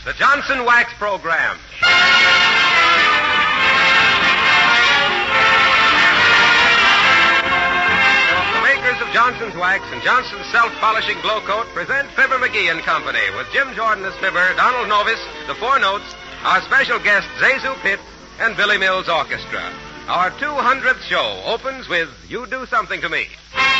the Johnson Wax Program. The makers of Johnson's Wax and Johnson's Self-Polishing Glow Coat present Fibber McGee and Company with Jim Jordan as Fibber, Donald Novis, the Four Notes, our special guest Zazu Pitt, and Billy Mills Orchestra. Our 200th show opens with You Do Something to Me.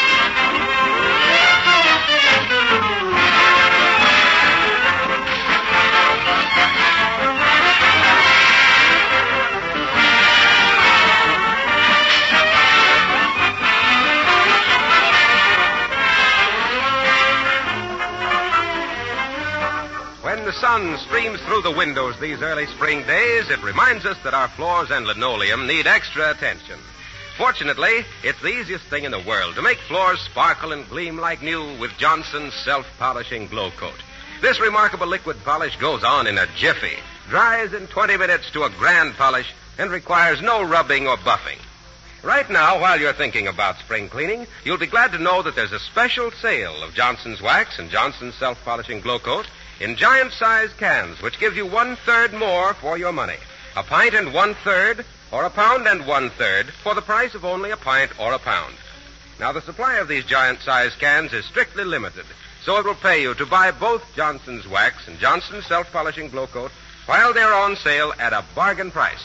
When the sun streams through the windows these early spring days, it reminds us that our floors and linoleum need extra attention. Fortunately, it's the easiest thing in the world to make floors sparkle and gleam like new with Johnson's Self-Polishing Glow Coat. This remarkable liquid polish goes on in a jiffy, dries in 20 minutes to a grand polish, and requires no rubbing or buffing. Right now, while you're thinking about spring cleaning, you'll be glad to know that there's a special sale of Johnson's Wax and Johnson's Self-Polishing Glow Coat in giant-sized cans, which gives you 1/3 more for your money. A pint and 1/3, or a pound and 1/3, for the price of only a pint or a pound. Now, the supply of these giant-sized cans is strictly limited, so it will pay you to buy both Johnson's Wax and Johnson's Self-Polishing Glow Coat while they're on sale at a bargain price.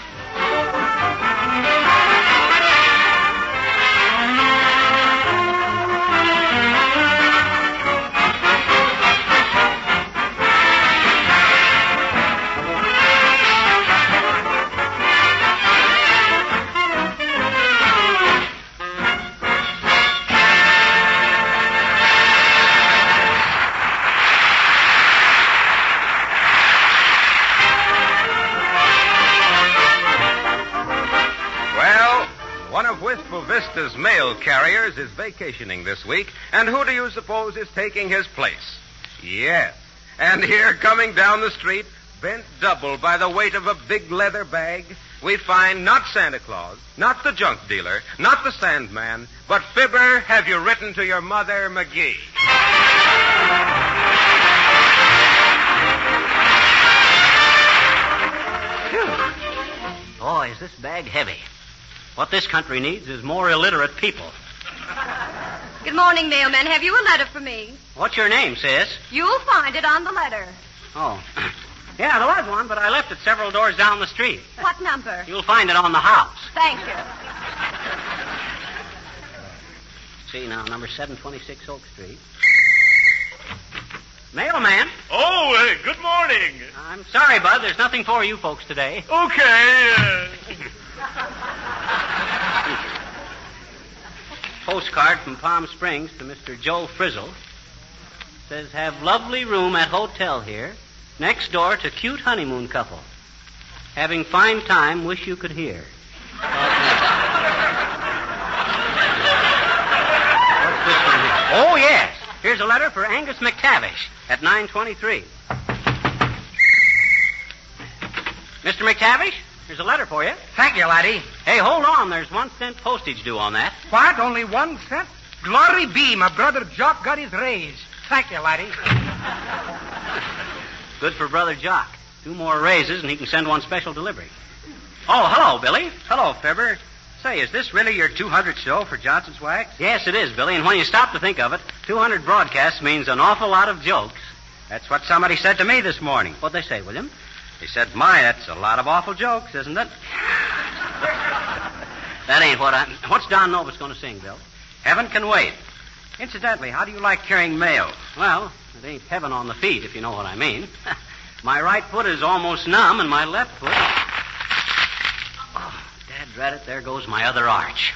Wistful Vista's mail carriers is vacationing this week, and who do you suppose is taking his place? Yes. And here, coming down the street, bent double by the weight of a big leather bag, we find not Santa Claus, not the junk dealer, not the Sandman, but Fibber, have you written to your mother, McGee? Boy, is this bag heavy. What this country needs is more illiterate people. Good morning, mailman. Have you a letter for me? What's your name, sis? You'll find it on the letter. Oh. Yeah, there was one, but I left it several doors down the street. What number? You'll find it on the house. Thank you. See now, number 726 Oak Street. Mailman. Oh, good morning. I'm sorry, Bud. There's nothing for you folks today. Okay. Postcard from Palm Springs to Mr. Joe Frizzle. Says, have lovely room at hotel here, next door to cute honeymoon couple. Having fine time, wish you could hear. What's this one here? Oh, yes. Here's a letter for Angus McTavish at 923. Mr. McTavish? Here's a letter for you. Thank you, laddie. Hey, hold on. There's 1 cent postage due on that. What? Only 1 cent? Glory be, my brother Jock got his raise. Thank you, laddie. Good for Brother Jock. 2 more raises, and he can send 1 special delivery. Oh, hello, Billy. Hello, Fibber. Say, is this really your 200th show for Johnson's Wax? Yes, it is, Billy. And when you stop to think of it, 200 broadcasts means an awful lot of jokes. That's what somebody said to me this morning. What'd they say, William? He said, my, that's a lot of awful jokes, isn't it? That ain't What's Don Novus going to sing, Bill? Heaven Can Wait. Incidentally, how do you like carrying mail? Well, it ain't heaven on the feet, if you know what I mean. My right foot is almost numb, and my left foot... Oh, dad it, there goes my other arch.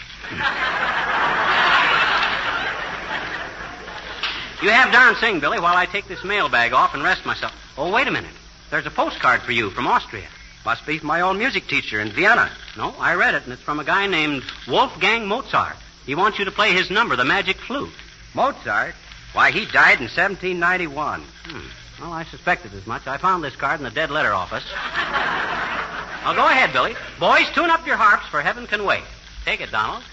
You have Don sing, Billy, while I take this mail bag off and rest myself. Oh, wait a minute. There's a postcard for you from Austria. Must be from my old music teacher in Vienna. No, I read it, and it's from a guy named Wolfgang Mozart. He wants you to play his number, the Magic Flute. Mozart? Why, he died in 1791. Well, I suspected as much. I found this card in the dead letter office. Now, go ahead, Billy. Boys, tune up your harps for Heaven Can Wait. Take it, Donald.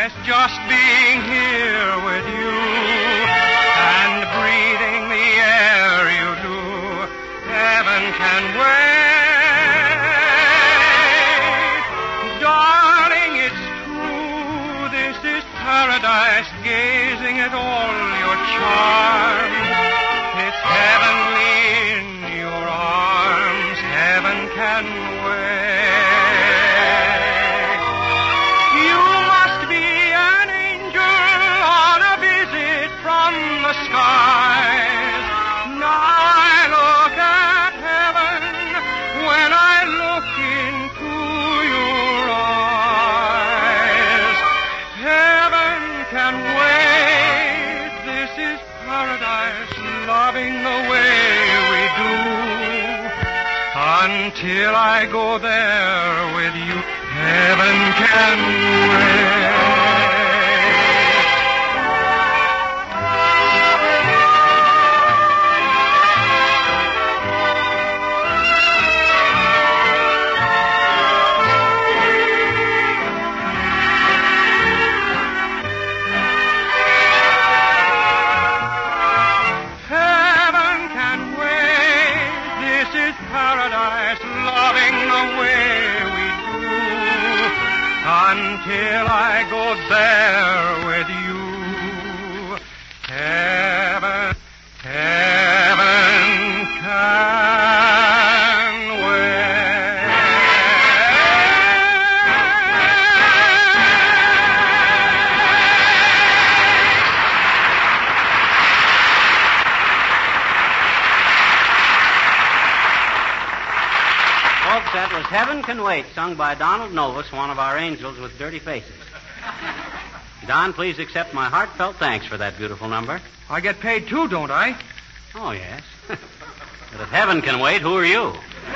paradise just being here with you and breathing the air you do. Heaven can wait. Darling, it's true. This is paradise, gazing at all your charms. It's heavenly in your arms. Heaven can wait. You must be an angel on a visit from the skies. Now I look at heaven when I look into your eyes. Heaven can wait. This is paradise, loving the way we do. Until I go there with you, heaven can wait. Until I go there with you, heaven can wait. Folks, that was Heaven Can Wait, sung by Donald Novus, one of our angels with dirty faces. Don, please accept my heartfelt thanks for that beautiful number. I get paid too, don't I? Oh, yes. But if Heaven can wait, who are you?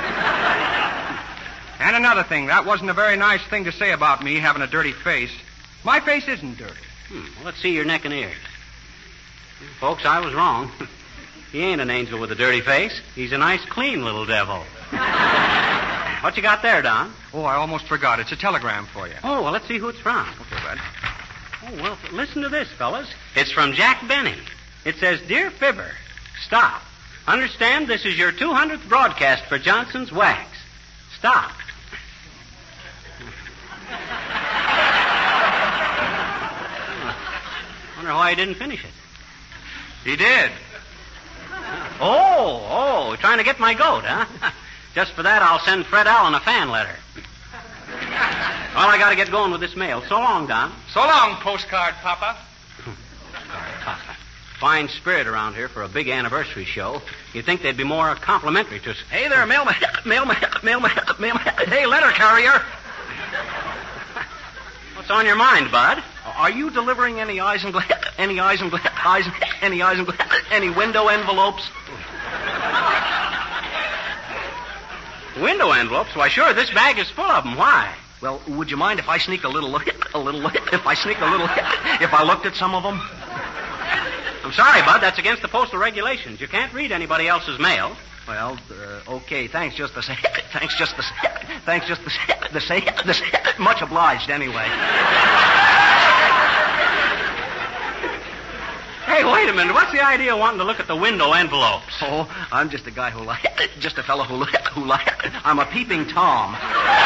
And another thing, that wasn't a very nice thing to say about me having a dirty face. My face isn't dirty. Well, let's see your neck and ears. Folks, I was wrong. He ain't an angel with a dirty face. He's a nice, clean little devil. What you got there, Don? Oh, I almost forgot. It's a telegram for you. Oh, well, let's see who it's from. Okay, bud. Oh, well, listen to this, fellas. It's from Jack Benny. It says, Dear Fibber, stop. Understand this is your 200th broadcast for Johnson's Wax. Stop. Wonder why he didn't finish it. He did. Oh, trying to get my goat, huh? Just for that, I'll send Fred Allen a fan letter. Well, I got to get going with this mail. So long, Don. So long, postcard, Papa. Papa. Fine spirit around here for a big anniversary show. You'd think they'd be more complimentary to us. Hey there, mailman. Hey, letter carrier. What's on your mind, Bud? Are you delivering any window envelopes? Window envelopes? Why, sure, this bag is full of them. Why? Well, would you mind if I sneak if I looked at some of them? I'm sorry, Bud, that's against the postal regulations. You can't read anybody else's mail. Well, okay, thanks just the same. Much obliged, anyway. Hey, wait a minute. What's the idea of wanting to look at the window envelopes? Oh, I'm just a guy just a fellow who I'm a peeping Tom.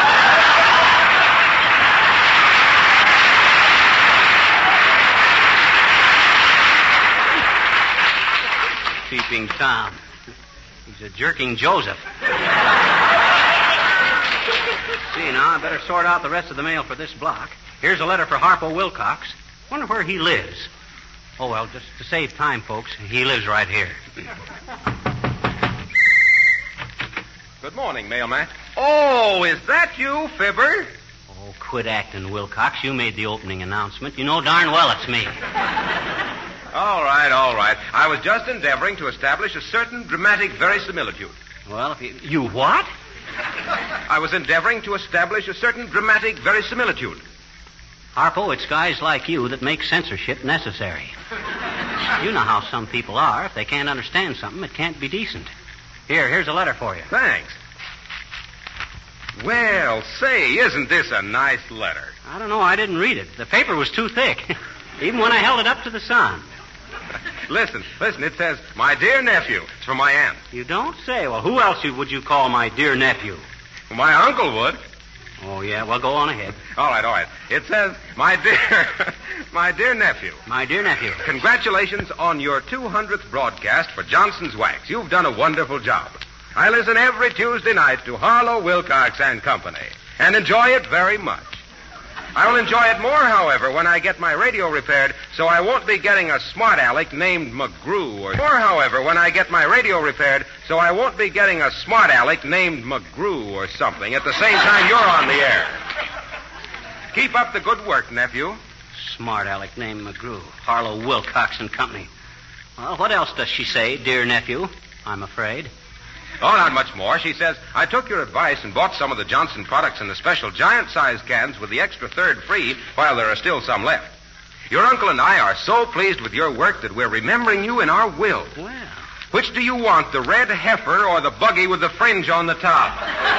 Peeping Tom. He's a jerking Joseph. See, now, I better sort out the rest of the mail for this block. Here's a letter for Harpo Wilcox. Wonder where he lives. Oh, well, just to save time, folks, he lives right here. Good morning, mailman. Oh, is that you, Fibber? Oh, quit acting, Wilcox. You made the opening announcement. You know darn well it's me. All right. I was just endeavoring to establish a certain dramatic verisimilitude. Well, if you what? I was endeavoring to establish a certain dramatic verisimilitude. Harpo, it's guys like you that make censorship necessary. You know how some people are. If they can't understand something, it can't be decent. Here's a letter for you. Thanks. Well, say, isn't this a nice letter? I don't know. I didn't read it. The paper was too thick, even when I held it up to the sun. Listen. It says, "My dear nephew." It's from my aunt. You don't say. Well, who else would you call my dear nephew? Well, my uncle would. Oh, yeah? Well, go on ahead. All right. It says, my dear nephew. My dear nephew. Congratulations on your 200th broadcast for Johnson's Wax. You've done a wonderful job. I listen every Tuesday night to Harlow, Wilcox and Company and enjoy it very much. I will enjoy it more, however, when I get my radio repaired, so I won't be getting a smart aleck named McGrew or something at the same time you're on the air. Keep up the good work, nephew. Smart aleck named McGrew. Harlow, Wilcox and Company. Well, what else does she say, dear nephew? I'm afraid. Oh, not much more. She says, "I took your advice and bought some of the Johnson products in the special giant-sized cans with the extra third free while there are still some left. Your uncle and I are so pleased with your work that we're remembering you in our will. Well. Which do you want, the red heifer or the buggy with the fringe on the top?"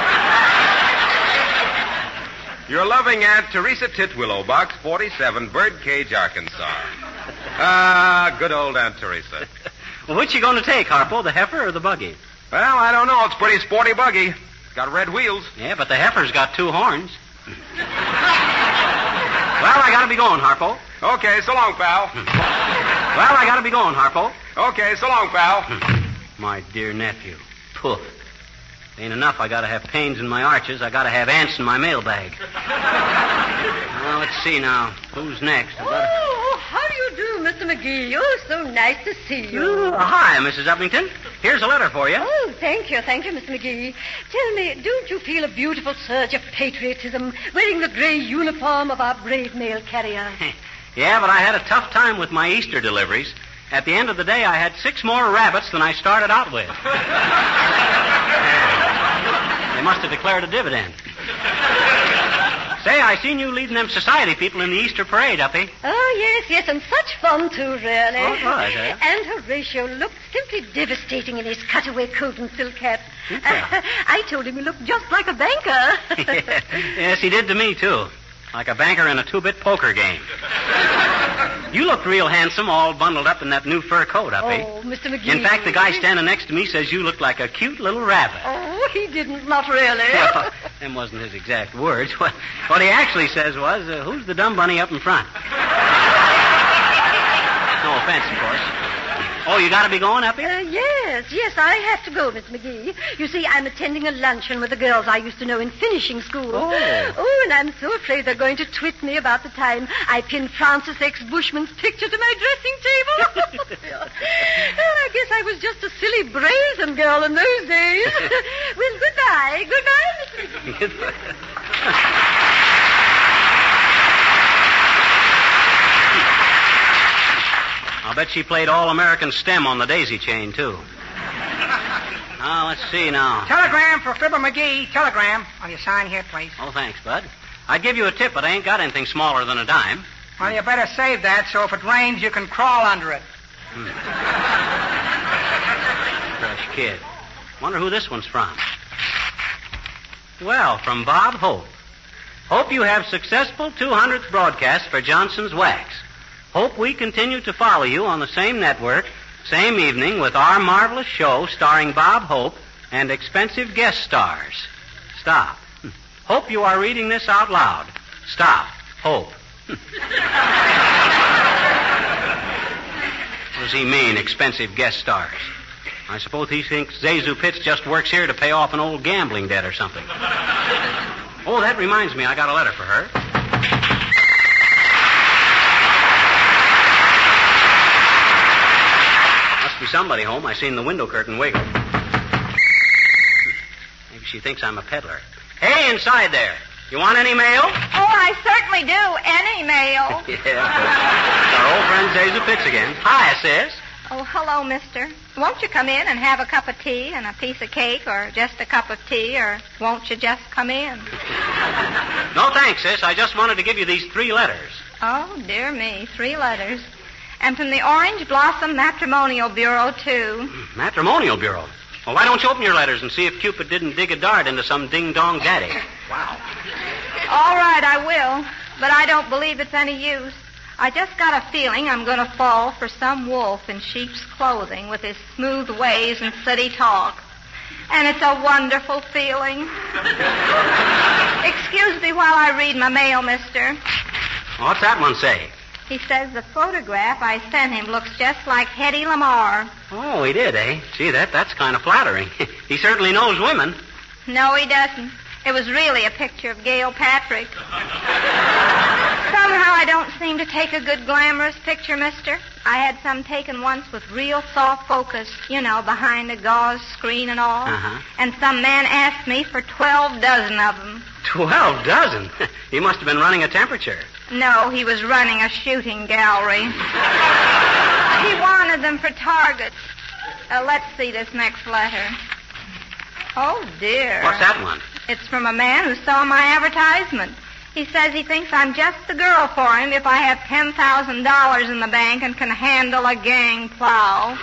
Your loving Aunt Teresa Titwillow, Box 47, Birdcage, Arkansas. Good old Aunt Teresa. Well, which you going to take, Harpo, the heifer or the buggy? Well, I don't know. It's a pretty sporty buggy. It's got red wheels. Yeah, but the heifer's got 2 horns. Well, I gotta be going, Harpo. Okay, so long, pal. Well, I gotta be going, Harpo. Okay, so long, pal. My dear nephew. Poof. Ain't enough. I gotta have pains in my arches. I gotta have ants in my mailbag. Well, let's see now. Who's next? Oh, how do you do, Mr. McGee? Oh, so nice to see you. Hi, Mrs. Uppington. Here's a letter for you. Oh, thank you, Mr. McGee. Tell me, don't you feel a beautiful surge of patriotism wearing the gray uniform of our brave mail carrier? Yeah, but I had a tough time with my Easter deliveries. At the end of the day, I had 6 more rabbits than I started out with. They must have declared a dividend. Say, I seen you leading them society people in the Easter parade, Uppy. Oh, yes, and such fun, too, really. Oh, it was, eh? And Horatio looked simply devastating in his cutaway coat and silk hat. Yeah. I told him he looked just like a banker. Yes, he did to me, too. Like a banker in a 2-bit poker game. You looked real handsome, all bundled up in that new fur coat, Uppy. Oh, Mr. McGee. In fact, the guy standing next to me says you look like a cute little rabbit. Oh, he didn't, not really. Well, them wasn't his exact words. What he actually says was, who's the dumb bunny up in front? No offense, of course. Oh, you got to be going, Uppy? Yes, I have to go, Miss McGee. You see, I'm attending a luncheon with the girls I used to know in finishing school. Oh, and I'm so afraid they're going to twit me about the time I pinned Francis X. Bushman's picture to my dressing table. Well, I guess I was just a silly, brazen girl in those days. Well, goodbye. Goodbye, Miss McGee. I'll bet she played All-American Stem on the daisy chain, too. Now, let's see now. Telegram for Fibber McGee. Telegram. Will you sign here, please? Oh, thanks, Bud. I'd give you a tip, but I ain't got anything smaller than a dime. Well, you better save that so if it rains, you can crawl under it. Fresh kid. Wonder who this one's from. Well, from Bob Hope. Hope you have successful 200th broadcast for Johnson's Wax. Hope we continue to follow you on the same network, same evening, with our marvelous show starring Bob Hope and expensive guest stars. Stop. Hope you are reading this out loud. Stop. Hope. What does he mean, expensive guest stars? I suppose he thinks Zazu Pitts just works here to pay off an old gambling debt or something. Oh, that reminds me, I got a letter for her. Must be somebody home. I seen the window curtain wiggle. Maybe she thinks I'm a peddler. Hey, inside there. You want any mail? Oh, I certainly do. Any mail. Yeah. It's our old friend Zazu Pitts again. Hi, sis. Oh, hello, mister. Won't you come in and have a cup of tea and a piece of cake, or just a cup of tea, or won't you just come in? No, thanks, sis. I just wanted to give you these 3 letters. Oh, dear me, 3 letters. And from the Orange Blossom Matrimonial Bureau, too. Matrimonial Bureau? Well, why don't you open your letters and see if Cupid didn't dig a dart into some ding-dong daddy? Wow. All right, I will. But I don't believe it's any use. I just got a feeling I'm going to fall for some wolf in sheep's clothing with his smooth ways and city talk. And it's a wonderful feeling. Excuse me while I read my mail, mister. What's that one say? He says the photograph I sent him looks just like Hedy Lamarr. Oh, he did, eh? Gee, that's kind of flattering. He certainly knows women. No, he doesn't. It was really a picture of Gail Patrick. Somehow I don't seem to take a good glamorous picture, mister. I had some taken once with real soft focus, behind a gauze screen and all. Uh-huh. And some man asked me for 12 dozen of them. 12 dozen? He must have been running a temperature. No, he was running a shooting gallery. He wanted them for targets. Let's see this next letter. Oh, dear. What's that one? It's from a man who saw my advertisement. He says he thinks I'm just the girl for him if I have $10,000 in the bank and can handle a gang plow.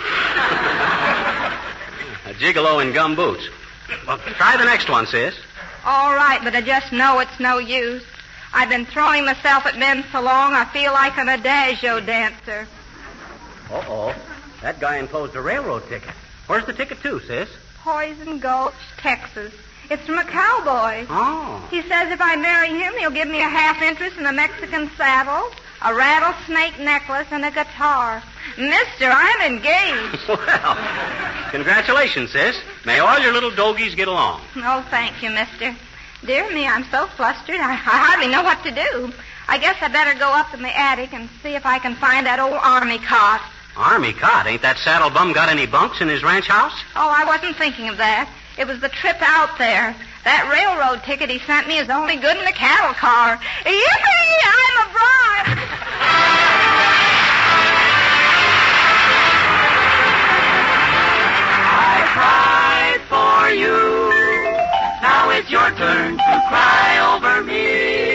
A gigolo in gum boots. Well, try the next one, sis. All right, but I just know it's no use. I've been throwing myself at men so long I feel like an adagio dancer. Uh-oh. That guy enclosed a railroad ticket. Where's the ticket to, sis? Poison Gulch, Texas. It's from a cowboy. Oh. He says if I marry him, he'll give me a half interest in a Mexican saddle, a rattlesnake necklace, and a guitar. Mister, I'm engaged. Well, congratulations, sis. May all your little dogies get along. Oh, thank you, mister. Dear me, I'm so flustered, I hardly know what to do. I guess I better go up in the attic and see if I can find that old army cot. Army cot? Ain't that saddle bum got any bunks in his ranch house? Oh, I wasn't thinking of that. It was the trip out there. That railroad ticket he sent me is only good in a cattle car. Yippee! I'm a bride! I cried for you. Now it's your turn to cry over me.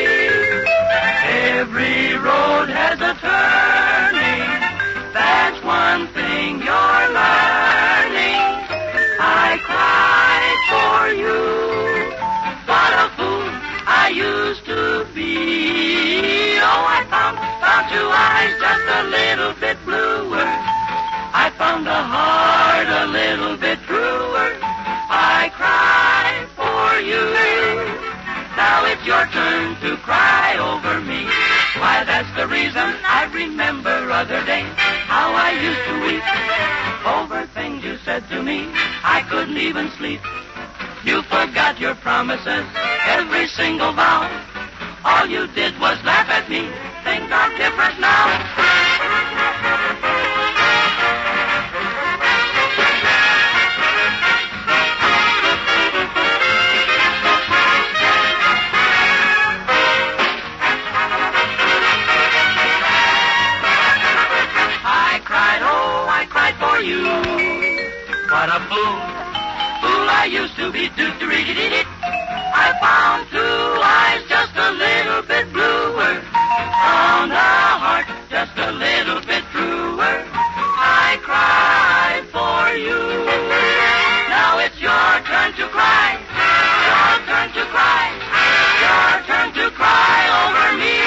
Every road has a turning. That's one thing you're learning. I cried for you. What a fool I used to be. Oh, I found two eyes just a little bit bluer. I found a heart a little bit truer. I cried for you. Now it's your turn to cry over me. Why, that's the reason I remember other days how I used to weep over things you said to me. I couldn't even sleep. You forgot your promises, every single vow. All you did was laugh at me. Things are different now. You. What a fool I used to be. I found two eyes just a little bit bluer, found a heart just a little bit truer. I cried for you. Now it's your turn to cry. Your turn to cry. Your turn to cry over me.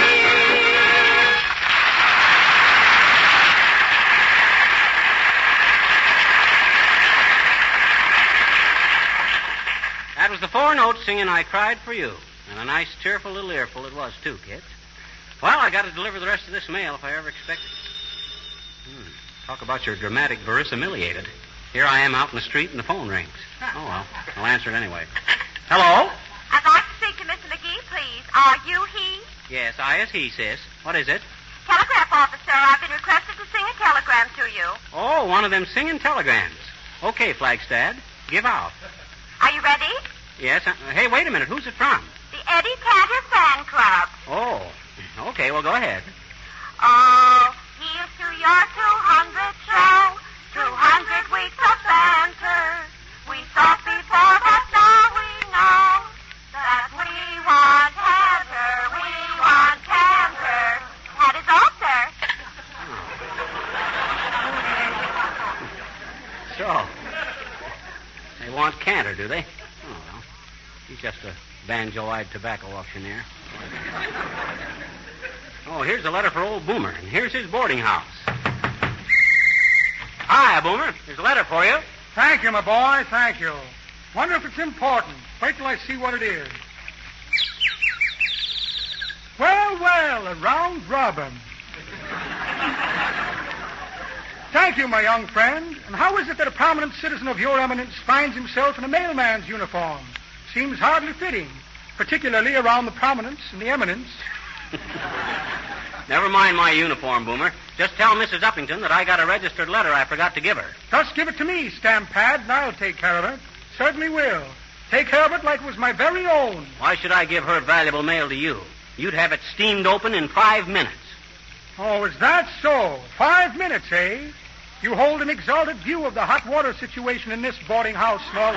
That was the four notes singing I Cried for You. And a nice, cheerful little earful it was, too, kids. Well, I got to deliver the rest of this mail if I ever expect it. Talk about your dramatic verisimiliated. Here I am out in the street and the phone rings. Oh, well, I'll answer it anyway. Hello? I'd like to speak to Mr. McGee, please. Are you he? Yes, I is he, sis. What is it? Telegraph officer. I've been requested to sing a telegram to you. Oh, one of them singing telegrams. Okay, Flagstad. Give out. Are you ready? Yes. Hey, wait a minute. Who's it from? The Eddie Cantor Fan Club. Oh. Okay, well, go ahead. Oh, here's to your 200 show. 200 weeks of banter. We thought before, but now we know that we want canter. We want canter. That is all, sir. So. They want Cantor, do they? Oh, well. He's just a banjo-eyed tobacco auctioneer. Oh, here's a letter for old Boomer, and here's his boarding house. Hi, Boomer. Here's a letter for you. Thank you, my boy. Thank you. Wonder if it's important. Wait till I see what it is. Well, a round robin. Thank you, my young friend. And how is it that a prominent citizen of your eminence finds himself in a mailman's uniform? Seems hardly fitting, particularly around the prominence and the eminence. Never mind my uniform, Boomer. Just tell Mrs. Uppington that I got a registered letter I forgot to give her. Just give it to me, stamp pad, and I'll take care of it. Certainly will. Take care of it like it was my very own. Why should I give her valuable mail to you? You'd have it steamed open in 5 minutes. Oh, is that so? 5 minutes, eh? You hold an exalted view of the hot water situation in this boarding house, small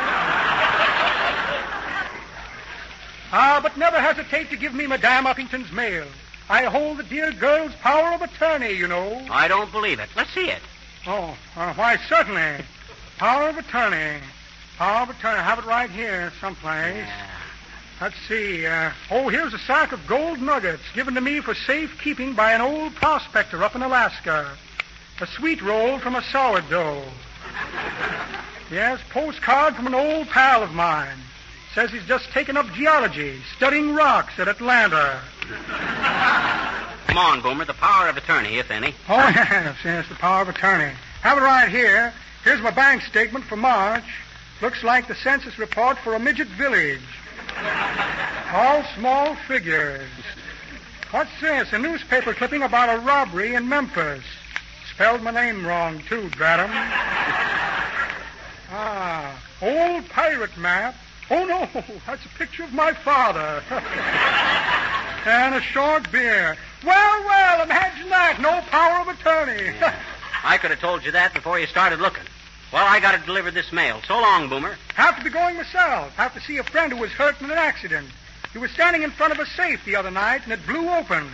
fry. But never hesitate to give me Madame Uppington's mail. I hold the dear girl's power of attorney, you know. I don't believe it. Let's see it. Oh, why, certainly. Power of attorney. Power of attorney. I have it right here someplace. Yeah. Let's see. Here's a sack of gold nuggets given to me for safekeeping by an old prospector up in Alaska. A sweet roll from a sourdough. Yes, postcard from an old pal of mine. Says he's just taken up geology, studying rocks at Atlanta. Come on, Boomer. The power of attorney, if any. Oh, yes, the power of attorney. Have it right here. Here's my bank statement for March. Looks like the census report for a midget village. All small figures. What's this? A newspaper clipping about a robbery in Memphis. Spelled my name wrong, too, drat 'em. Old pirate map. Oh, no, that's a picture of my father. And a short beer. Well, imagine that. No power of attorney. Yeah. I could have told you that before you started looking. Well, I got to deliver this mail. So long, Boomer. Have to be going myself. Have to see a friend who was hurt in an accident. He was standing in front of a safe the other night, and it blew open.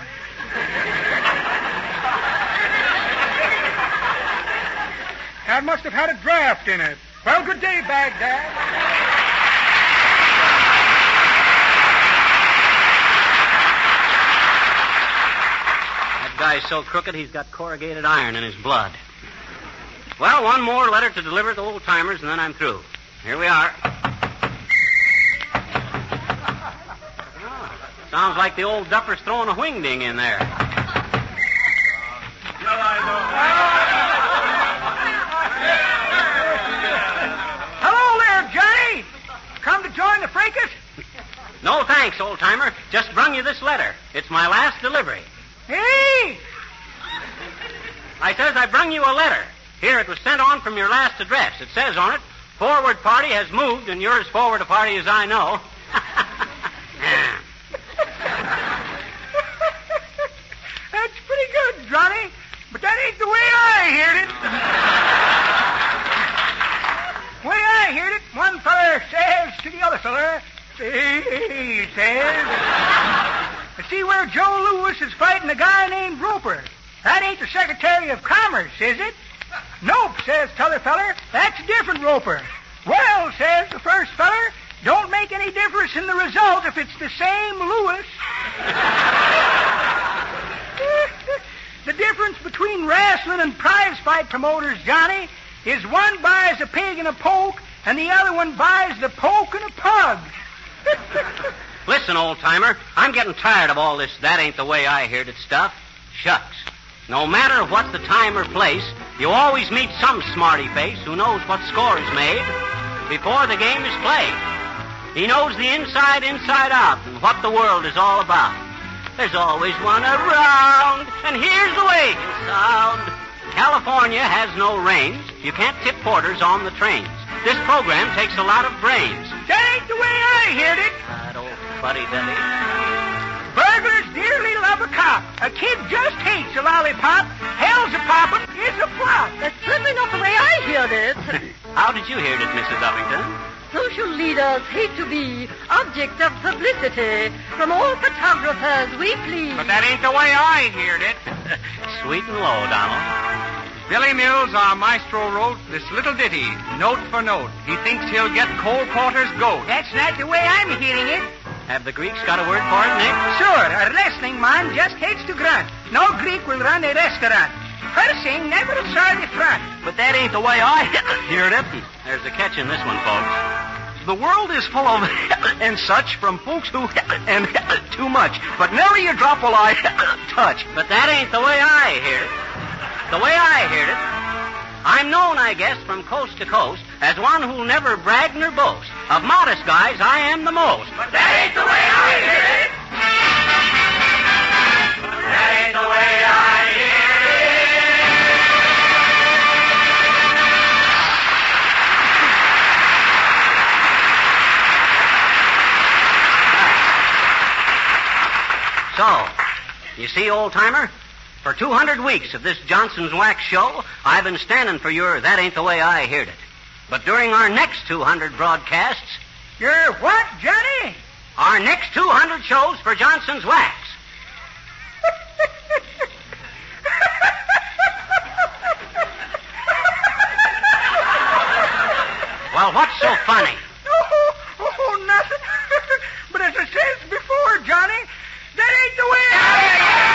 That must have had a draft in it. Well, good day, Baghdad. That guy's so crooked he's got corrugated iron in his blood. Well, one more letter to deliver to old timers, and then I'm through. Here we are. Oh, sounds like the old duffer's throwing a wingding in there. Hello there, Johnny. Come to join the fracas? No, thanks, old timer. Just brung you this letter. It's my last delivery. Hey! I says I brung you a letter. Here, it was sent on from your last address. It says on it, forward party has moved, and you're as forward a party as I know. That's pretty good, Johnny. But that ain't the way I heard it. The way I heard it, one feller says to the other feller, he says, I see where Joe Louis is fighting a guy named Roper. That ain't the Secretary of Commerce, is it? Nope, says t'other feller. That's a different Roper. Well, says the first feller, don't make any difference in the result if it's the same Lewis. The difference between wrestling and prize fight promoters, Johnny, is one buys a pig and a poke, and the other one buys the poke and a pug. Listen, old-timer, I'm getting tired of all this that ain't the way I heard it stuff. Shucks. No matter what the time or place, you always meet some smarty face who knows what score is made before the game is played. He knows the inside out and what the world is all about. There's always one around, and here's the way it can sound. California has no rains. You can't tip porters on the trains. This program takes a lot of brains. That ain't the way I heard it. That old fuddy-duddy. Burglars dearly love a cop. A kid just hates a lollipop. Hell's a poppin', it's a flop. That's certainly not the way I heard it. How did you hear it, Mrs. Uppington? Social leaders hate to be objects of publicity. From all photographers we please. But that ain't the way I heard it. Sweet and low, Donald. Billy Mills, our maestro, wrote this little ditty, note for note. He thinks he'll get Cole Porter's goat. That's not the way I'm hearing it. Have the Greeks got a word for it, Nick? Sure, a wrestling man just hates to grunt. No Greek will run a restaurant. Cursing never saw the front. But that ain't the way I heard it. There's a catch in this one, folks. The world is full of and such from folks who and too much. But nary a drop will I touch. But that ain't the way I hear it. The way I heard it, I'm known, I guess, from coast to coast as one who'll never brag nor boast. Of modest guys, I am the most. But that ain't the way I hear it. That ain't the way I hear So, you see, old-timer, for 200 weeks of this Johnson's Wax show, I've been standing for your That Ain't the Way I Heard It. But during our next 200 broadcasts... Your what, Johnny? Our next 200 shows for Johnson's Wax. Well, what's so funny? Oh, nothing. But as I said before, Johnny, that ain't the way I...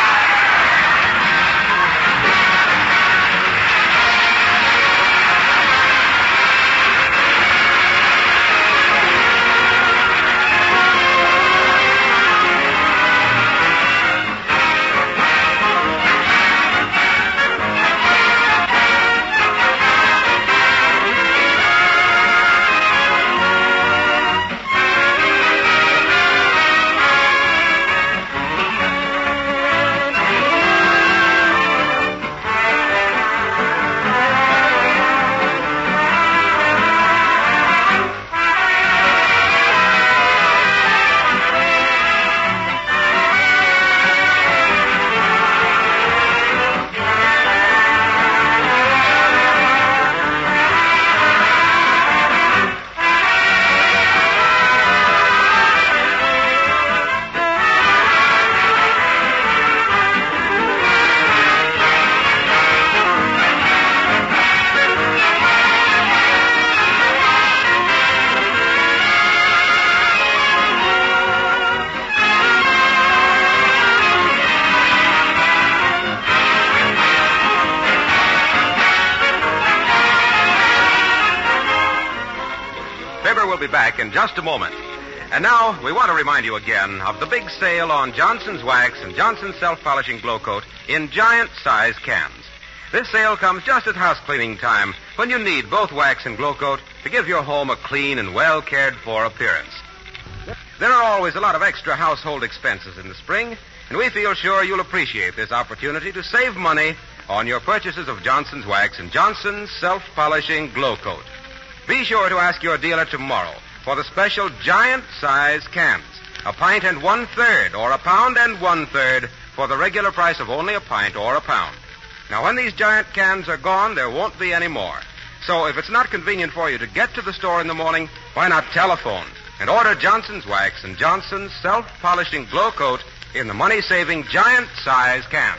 We'll be back in just a moment. And now, we want to remind you again of the big sale on Johnson's Wax and Johnson's Self-Polishing Glow Coat in giant-size cans. This sale comes just at house cleaning time, when you need both wax and glow coat to give your home a clean and well-cared-for appearance. There are always a lot of extra household expenses in the spring, and we feel sure you'll appreciate this opportunity to save money on your purchases of Johnson's Wax and Johnson's Self-Polishing Glow Coat. Be sure to ask your dealer tomorrow for the special giant-size cans, a pint and 1/3 or a pound and 1/3 for the regular price of only a pint or a pound. Now, when these giant cans are gone, there won't be any more. So if it's not convenient for you to get to the store in the morning, why not telephone and order Johnson's Wax and Johnson's Self-Polishing Glow Coat in the money-saving giant-size cans.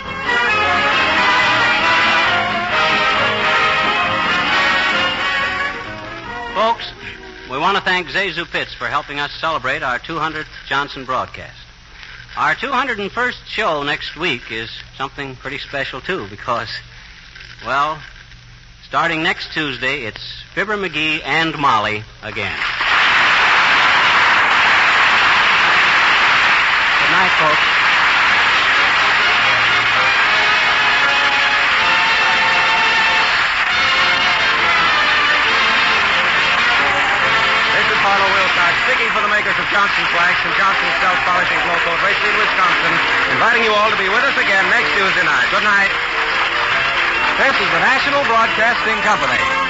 Folks, we want to thank Zazu Pitts for helping us celebrate our 200th Johnson broadcast. Our 201st show next week is something pretty special, too, because, well, starting next Tuesday, it's Fibber McGee and Molly again. Good night, folks. Speaking for the makers of Johnson's Wax and Johnson's Self-Polishing Glow Coat, Racine, Wisconsin, inviting you all to be with us again next Tuesday night. Good night. This is the National Broadcasting Company.